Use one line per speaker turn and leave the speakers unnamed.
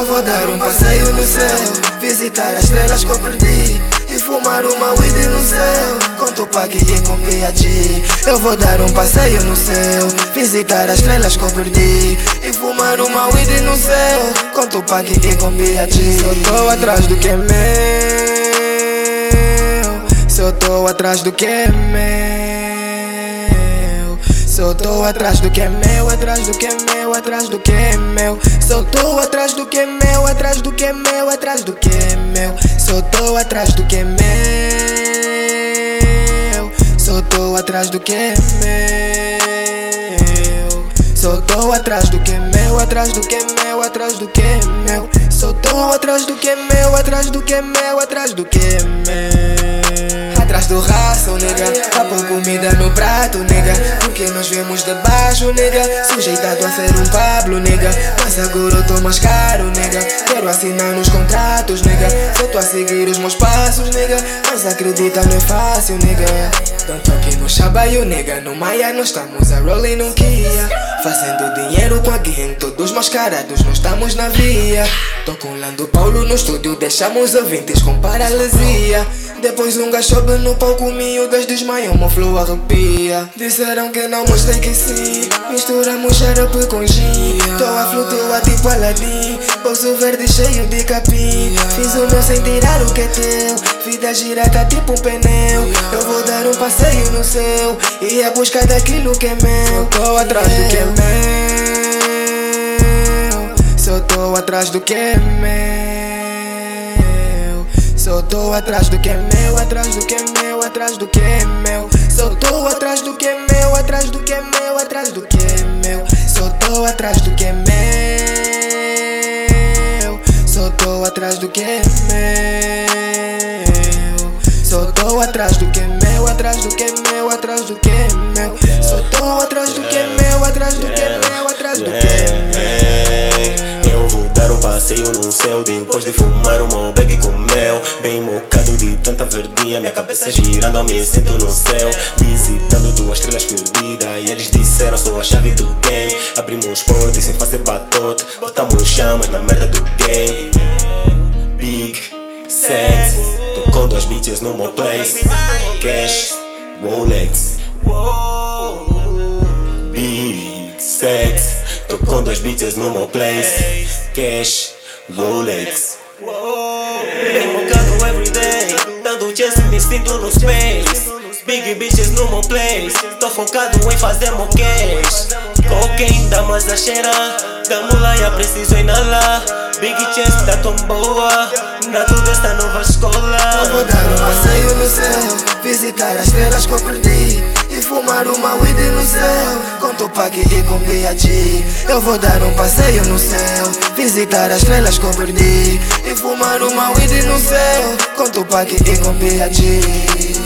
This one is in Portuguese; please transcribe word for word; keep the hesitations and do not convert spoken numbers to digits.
Eu vou dar um passeio no céu, visitar as estrelas que eu perdi e fumar uma weed no céu, com Tupac e com P G. Eu vou dar um passeio no céu, visitar as estrelas que eu perdi e fumar uma weed no céu, com Tupac e com P G. Se eu tô atrás do que é meu, se eu tô atrás do que é meu, se eu tô atrás do que é meu, atrás do que é meu, atrás do que é meu. Se eu tô atrás do que é meu, atrás do que é meu, atrás do que é meu. Se eu tô atrás do que é meu, se eu tô atrás do que é meu, se eu tô atrás do que é meu, atrás do que é meu, atrás do que é meu. Se eu tô atrás do que é meu, atrás do que é meu, atrás do que é meu. Atrás do raço, nega, há pouco comida no prato, nega, porque nos vemos de baixo, nega, sujeitado a ser um Pablo, nega, mas agora eu tô mais caro, nega, quero assinar nos contratos, nega, se eu tô a seguir os meus passos, nega, mas acredita não é fácil, nega. Tanto aqui no Chabaio, nega, no Maia nós estamos a rolling no Kia, fazendo dinheiro com a gang, todos mascarados, nós estamos na via. Tô com Lando Paulo no estúdio, deixamos ouvintes com paralisia. Depois um gajo sobe no palco, miúdas desmaiam, meu flow arrepia. Disseram que não, mostrei que sim, misturamos xarope com gin. Tô a flutuar tipo Aladdin, bolso verde cheio de capim. Fiz o meu sem tirar o que é teu, vida gira tá tipo um pneu. Eu vou dar um passeio no céu e a busca daquilo que é meu. Tô atrás do que é meu, se eu tô atrás do que é meu, se eu tô atrás do que é meu, atrás do que é meu, atrás do que é meu. Se eu tô atrás do que é meu, atrás do que é meu, atrás do que é meu. Se eu tô atrás do que é meu, se eu tô atrás do que é meu, se eu tô atrás do que é meu, atrás do que é meu, atrás do que é meu. Se eu tô atrás do que é meu, atrás do que é meu, atrás do que é meu.
Eu vou dar um passeio no céu depois de fumar um beck com mel. Bem mocado de tanta verdinha, minha cabeça girando, eu me sinto no céu. Visitando duas estrelas perdidas e eles disseram sou a chave do game. Abrimos portas sem fazer batote, botamos chamas na merda do game. Big sex, tô com duas bitches no meu place. Cash, Rolex. Big sex, tô com duas bitches no meu place. Cash, Rolex. Bem mocado everyday, dando chance me sinto no space. Big bitches no meu place, tô focado em fazer meu cash. Cocaine dá mais a cheirar, da mulaia preciso inalar. Big chance tá tão boa, na tudo esta nova escola.
Eu vou dar um passeio no céu, visitar as estrelas que eu perdi e fumar uma weed no céu, com Tupac e com P G. Eu vou dar um passeio no céu, visitar as estrelas que eu perdi e fumar uma weed no céu, com Tupac e com P G.